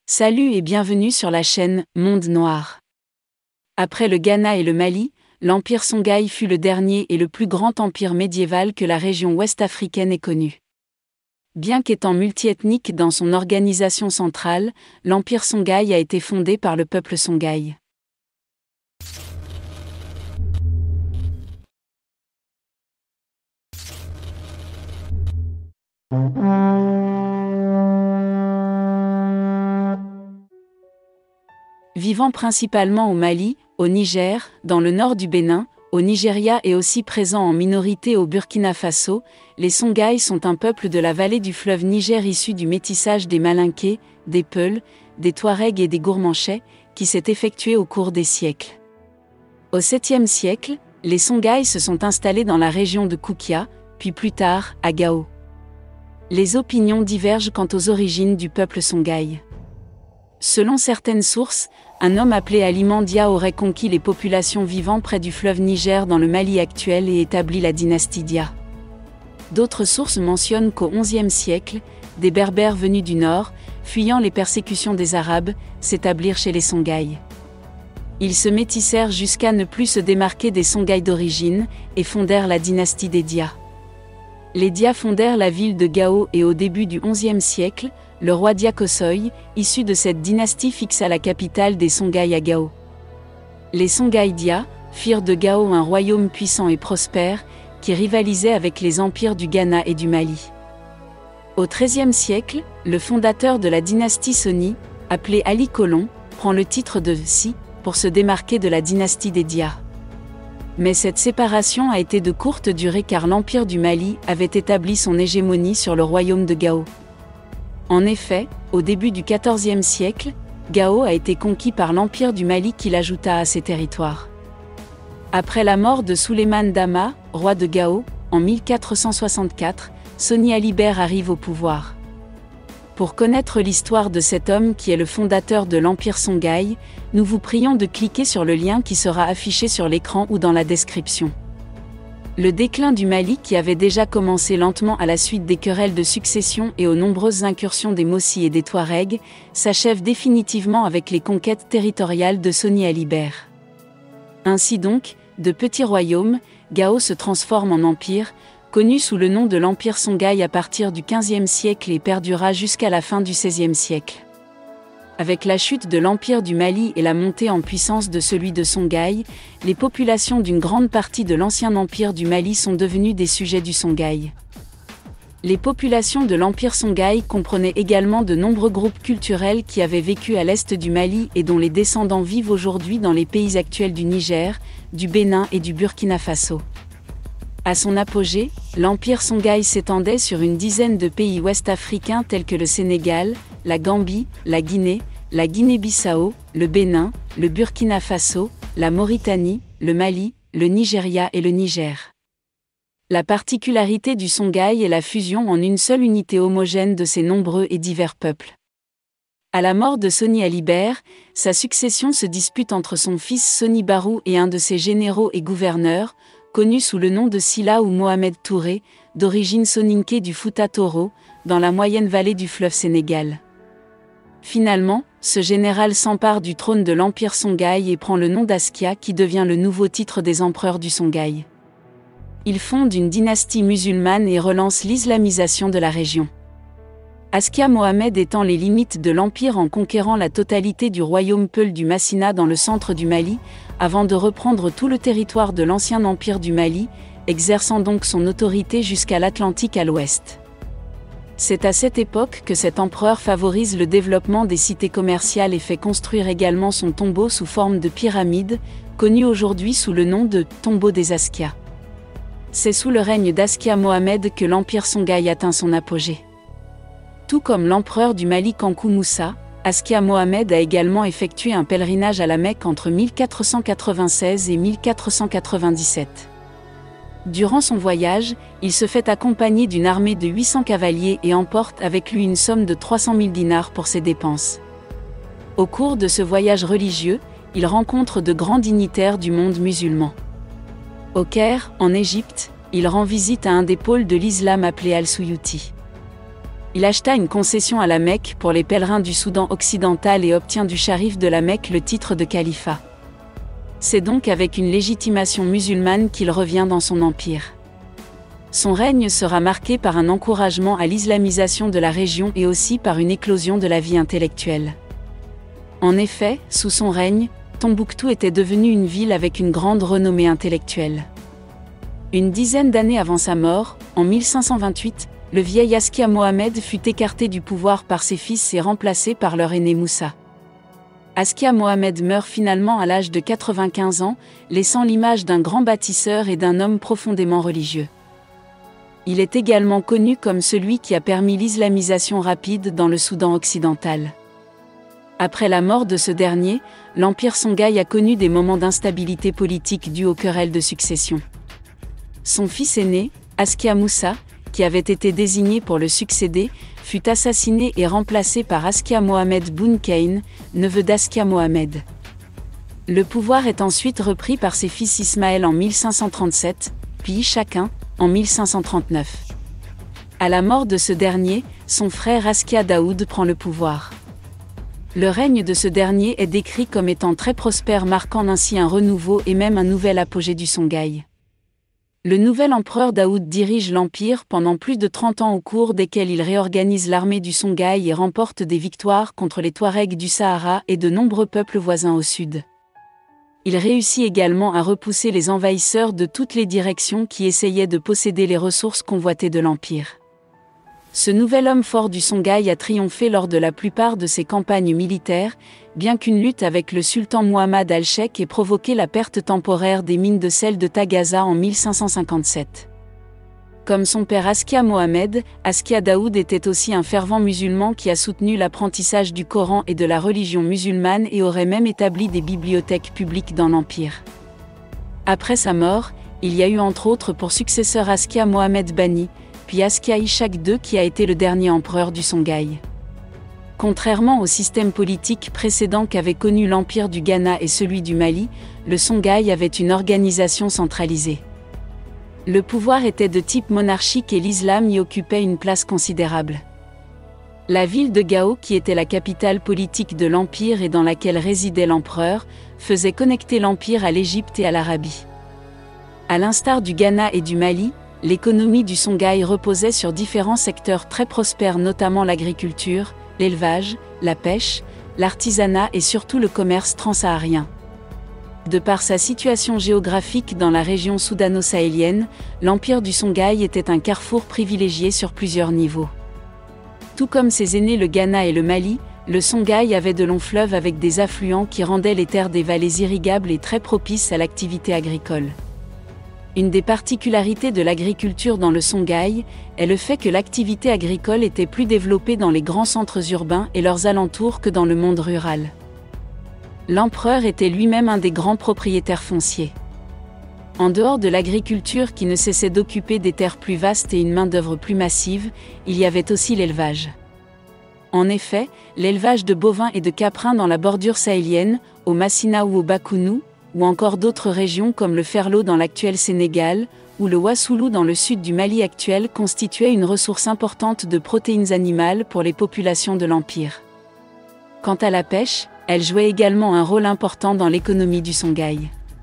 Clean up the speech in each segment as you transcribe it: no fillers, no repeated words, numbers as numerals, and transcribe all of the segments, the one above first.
Salut et bienvenue sur la chaîne Monde Noir. Après le Ghana et le Mali, l'Empire Songhai fut le dernier et le plus grand empire médiéval que la région ouest-africaine ait connu. Bien qu'étant multiethnique dans son organisation centrale, l'Empire Songhai a été fondé par le peuple Songhai. Vivant principalement au Mali, au Niger, dans le nord du Bénin, au Nigeria et aussi présent en minorité au Burkina Faso, les Songhai sont un peuple de la vallée du fleuve Niger issu du métissage des Malinké, des Peuls, des Touaregs et des Gourmanchais, qui s'est effectué au cours des siècles. Au 7e siècle, les Songhai se sont installés dans la région de Koukia, puis plus tard, à Gao. Les opinions divergent quant aux origines du peuple Songhai. Selon certaines sources, un homme appelé Ali Mandia aurait conquis les populations vivant près du fleuve Niger dans le Mali actuel et établi la dynastie Dia. D'autres sources mentionnent qu'au XIe siècle, des Berbères venus du nord, fuyant les persécutions des Arabes, s'établirent chez les Songhai. Ils se métissèrent jusqu'à ne plus se démarquer des Songhai d'origine, et fondèrent la dynastie des Dia. Les Dia fondèrent la ville de Gao et au début du XIe siècle, le roi Dia Kosoi, issu de cette dynastie, fixa la capitale des Songhai à Gao. Les Songhai Dia firent de Gao un royaume puissant et prospère, qui rivalisait avec les empires du Ghana et du Mali. Au XIIIe siècle, le fondateur de la dynastie Soni, appelé Ali Colon, prend le titre de Si pour se démarquer de la dynastie des Dia. Mais cette séparation a été de courte durée car l'empire du Mali avait établi son hégémonie sur le royaume de Gao. En effet, au début du XIVe siècle, Gao a été conquis par l'Empire du Mali qui l'ajouta à ses territoires. Après la mort de Souleymane Dama, roi de Gao, en 1464, Soni Alibert arrive au pouvoir. Pour connaître l'histoire de cet homme qui est le fondateur de l'Empire Songhai, nous vous prions de cliquer sur le lien qui sera affiché sur l'écran ou dans la description. Le déclin du Mali qui avait déjà commencé lentement à la suite des querelles de succession et aux nombreuses incursions des Mossi et des Touaregs, s'achève définitivement avec les conquêtes territoriales de Soni Alibert. Ainsi donc, de petit royaume, Gao se transforme en empire, connu sous le nom de l'Empire Songhai à partir du XVe siècle et perdura jusqu'à la fin du XVIe siècle. Avec la chute de l'Empire du Mali et la montée en puissance de celui de Songhai, les populations d'une grande partie de l'ancien empire du Mali sont devenues des sujets du Songhai. Les populations de l'Empire Songhai comprenaient également de nombreux groupes culturels qui avaient vécu à l'est du Mali et dont les descendants vivent aujourd'hui dans les pays actuels du Niger, du Bénin et du Burkina Faso. À son apogée, l'Empire Songhai s'étendait sur une dizaine de pays ouest-africains tels que le Sénégal, la Gambie, la Guinée-Bissau, le Bénin, le Burkina Faso, la Mauritanie, le Mali, le Nigeria et le Niger. La particularité du Songhai est la fusion en une seule unité homogène de ces nombreux et divers peuples. À la mort de Soni Alibert, sa succession se dispute entre son fils Soni Barou et un de ses généraux et gouverneurs, connu sous le nom de Silla ou Mohamed Touré, d'origine soninké du Fouta Toro, dans la moyenne vallée du fleuve Sénégal. Finalement, ce général s'empare du trône de l'Empire Songhai et prend le nom d'Askia qui devient le nouveau titre des empereurs du Songhai. Il fonde une dynastie musulmane et relance l'islamisation de la région. Askia Mohamed étend les limites de l'empire en conquérant la totalité du royaume Peul du Massina dans le centre du Mali, avant de reprendre tout le territoire de l'ancien empire du Mali, exerçant donc son autorité jusqu'à l'Atlantique à l'ouest. C'est à cette époque que cet empereur favorise le développement des cités commerciales et fait construire également son tombeau sous forme de pyramide, connu aujourd'hui sous le nom de tombeau des Askia. C'est sous le règne d'Askia Mohamed que l'Empire Songhai atteint son apogée. Tout comme l'empereur du Mali Kankou Moussa, Askia Mohamed a également effectué un pèlerinage à la Mecque entre 1496 et 1497. Durant son voyage, il se fait accompagner d'une armée de 800 cavaliers et emporte avec lui une somme de 300 000 dinars pour ses dépenses. Au cours de ce voyage religieux, il rencontre de grands dignitaires du monde musulman. Au Caire, en Égypte, il rend visite à un des pôles de l'islam appelé Al-Suyuti. Il acheta une concession à la Mecque pour les pèlerins du Soudan occidental et obtient du sharif de la Mecque le titre de califat. C'est donc avec une légitimation musulmane qu'il revient dans son empire. Son règne sera marqué par un encouragement à l'islamisation de la région et aussi par une éclosion de la vie intellectuelle. En effet, sous son règne, Tombouctou était devenue une ville avec une grande renommée intellectuelle. Une dizaine d'années avant sa mort, en 1528, le vieil Askia Mohamed fut écarté du pouvoir par ses fils et remplacé par leur aîné Moussa. Askia Mohamed meurt finalement à l'âge de 95 ans, laissant l'image d'un grand bâtisseur et d'un homme profondément religieux. Il est également connu comme celui qui a permis l'islamisation rapide dans le Soudan occidental. Après la mort de ce dernier, l'empire Songhai a connu des moments d'instabilité politique dus aux querelles de succession. Son fils aîné, Askia Moussa, qui avait été désigné pour le succéder, fut assassiné et remplacé par Askia Mohamed Boun Khaine, neveu d'Askia Mohamed. Le pouvoir est ensuite repris par ses fils Ismaël en 1537, puis chacun, en 1539. À la mort de ce dernier, son frère Askia Daoud prend le pouvoir. Le règne de ce dernier est décrit comme étant très prospère, marquant ainsi un renouveau et même un nouvel apogée du Songhai. Le nouvel empereur Daoud dirige l'empire pendant plus de 30 ans au cours desquels il réorganise l'armée du Songhai et remporte des victoires contre les Touaregs du Sahara et de nombreux peuples voisins au sud. Il réussit également à repousser les envahisseurs de toutes les directions qui essayaient de posséder les ressources convoitées de l'empire. Ce nouvel homme fort du Songhai a triomphé lors de la plupart de ses campagnes militaires, bien qu'une lutte avec le sultan Muhammad al-Sheikh ait provoqué la perte temporaire des mines de sel de Tagaza en 1557. Comme son père Askia Mohamed, Askia Daoud était aussi un fervent musulman qui a soutenu l'apprentissage du Coran et de la religion musulmane et aurait même établi des bibliothèques publiques dans l'empire. Après sa mort, il y a eu entre autres pour successeur Askia Mohamed Bani, puis Askia Ishaq II qui a été le dernier empereur du Songhai. Contrairement au système politique précédent qu'avait connu l'empire du Ghana et celui du Mali, le Songhai avait une organisation centralisée. Le pouvoir était de type monarchique et l'islam y occupait une place considérable. La ville de Gao, qui était la capitale politique de l'empire et dans laquelle résidait l'empereur, faisait connecter l'empire à l'Égypte et à l'Arabie. À l'instar du Ghana et du Mali, l'économie du Songhai reposait sur différents secteurs très prospères, notamment l'agriculture, l'élevage, la pêche, l'artisanat et surtout le commerce transsaharien. De par sa situation géographique dans la région soudano-sahélienne, l'empire du Songhai était un carrefour privilégié sur plusieurs niveaux. Tout comme ses aînés le Ghana et le Mali, le Songhai avait de longs fleuves avec des affluents qui rendaient les terres des vallées irrigables et très propices à l'activité agricole. Une des particularités de l'agriculture dans le Songhai est le fait que l'activité agricole était plus développée dans les grands centres urbains et leurs alentours que dans le monde rural. L'empereur était lui-même un des grands propriétaires fonciers. En dehors de l'agriculture qui ne cessait d'occuper des terres plus vastes et une main-d'œuvre plus massive, il y avait aussi l'élevage. En effet, l'élevage de bovins et de caprins dans la bordure sahélienne, au Massina ou au Bakounou, ou encore d'autres régions comme le Ferlo dans l'actuel Sénégal, ou le Wassoulou dans le sud du Mali actuel constituait une ressource importante de protéines animales pour les populations de l'Empire. Quant à la pêche, elle jouait également un rôle important dans l'économie du Songhai.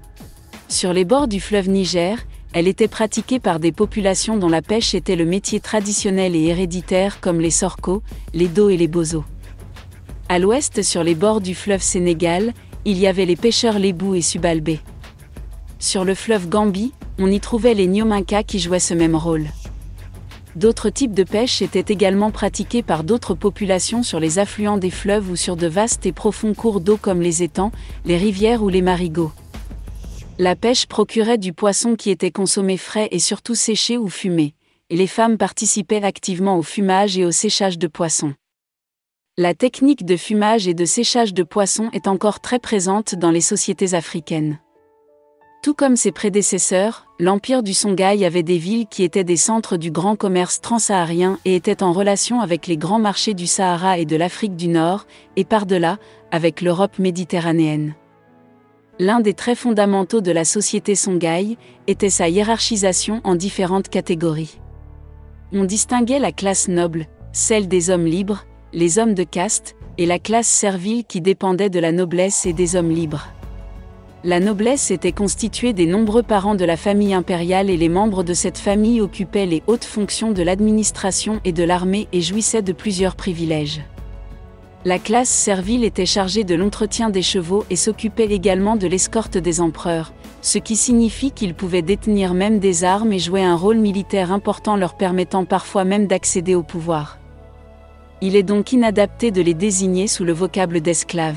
Sur les bords du fleuve Niger, elle était pratiquée par des populations dont la pêche était le métier traditionnel et héréditaire comme les Sorkos, les Do et les Bozo. À l'ouest sur les bords du fleuve Sénégal, il y avait les pêcheurs Lébou et Subalbé. Sur le fleuve Gambie, on y trouvait les Nyominka qui jouaient ce même rôle. D'autres types de pêche étaient également pratiqués par d'autres populations sur les affluents des fleuves ou sur de vastes et profonds cours d'eau comme les étangs, les rivières ou les marigots. La pêche procurait du poisson qui était consommé frais et surtout séché ou fumé, et les femmes participaient activement au fumage et au séchage de poissons. La technique de fumage et de séchage de poissons est encore très présente dans les sociétés africaines. Tout comme ses prédécesseurs, l'empire du Songhai avait des villes qui étaient des centres du grand commerce transsaharien et étaient en relation avec les grands marchés du Sahara et de l'Afrique du Nord, et par-delà, avec l'Europe méditerranéenne. L'un des traits fondamentaux de la société Songhai était sa hiérarchisation en différentes catégories. On distinguait la classe noble, celle des hommes libres, les hommes de caste, et la classe servile qui dépendait de la noblesse et des hommes libres. La noblesse était constituée des nombreux parents de la famille impériale et les membres de cette famille occupaient les hautes fonctions de l'administration et de l'armée et jouissaient de plusieurs privilèges. La classe servile était chargée de l'entretien des chevaux et s'occupait également de l'escorte des empereurs, ce qui signifie qu'ils pouvaient détenir même des armes et jouer un rôle militaire important leur permettant parfois même d'accéder au pouvoir. Il est donc inadapté de les désigner sous le vocable d'esclaves.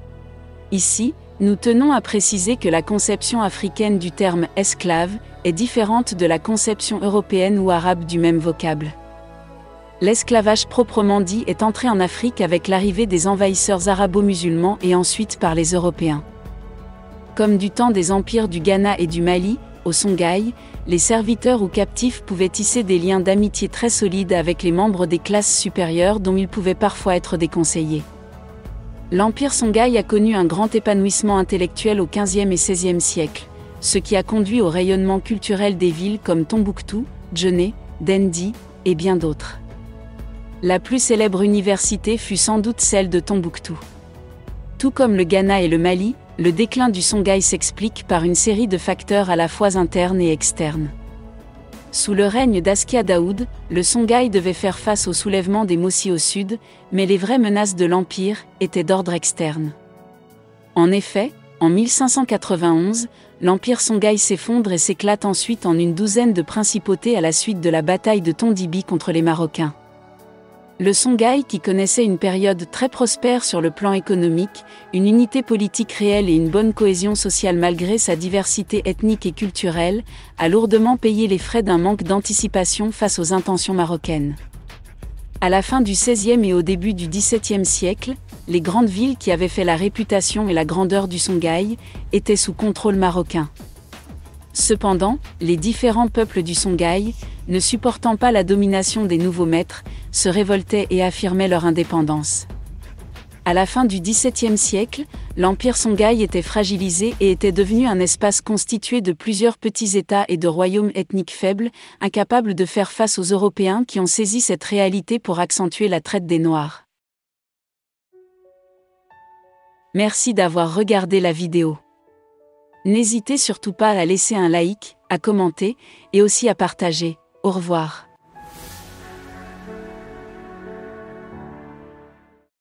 Ici, nous tenons à préciser que la conception africaine du terme « esclave » est différente de la conception européenne ou arabe du même vocable. L'esclavage proprement dit est entré en Afrique avec l'arrivée des envahisseurs arabo-musulmans et ensuite par les Européens. Comme du temps des empires du Ghana et du Mali, au Songhai, les serviteurs ou captifs pouvaient tisser des liens d'amitié très solides avec les membres des classes supérieures dont ils pouvaient parfois être des conseillers. L'empire Songhai a connu un grand épanouissement intellectuel au XVe et XVIe siècle, ce qui a conduit au rayonnement culturel des villes comme Tombouctou, Djenné, Dendie, et bien d'autres. La plus célèbre université fut sans doute celle de Tombouctou. Tout comme le Ghana et le Mali, le déclin du Songhai s'explique par une série de facteurs à la fois internes et externes. Sous le règne d'Askia Daoud, le Songhai devait faire face au soulèvement des Mossi au sud, mais les vraies menaces de l'Empire étaient d'ordre externe. En effet, en 1591, l'Empire Songhai s'effondre et s'éclate ensuite en une douzaine de principautés à la suite de la bataille de Tondibi contre les Marocains. Le Songhai, qui connaissait une période très prospère sur le plan économique, une unité politique réelle et une bonne cohésion sociale malgré sa diversité ethnique et culturelle, a lourdement payé les frais d'un manque d'anticipation face aux intentions marocaines. À la fin du XVIe et au début du XVIIe siècle, les grandes villes qui avaient fait la réputation et la grandeur du Songhai étaient sous contrôle marocain. Cependant, les différents peuples du Songhai, ne supportant pas la domination des nouveaux maîtres, se révoltaient et affirmaient leur indépendance. À la fin du XVIIe siècle, l'Empire Songhai était fragilisé et était devenu un espace constitué de plusieurs petits États et de royaumes ethniques faibles, incapables de faire face aux Européens qui ont saisi cette réalité pour accentuer la traite des Noirs. Merci d'avoir regardé la vidéo. N'hésitez surtout pas à laisser un like, à commenter, et aussi à partager. Au revoir.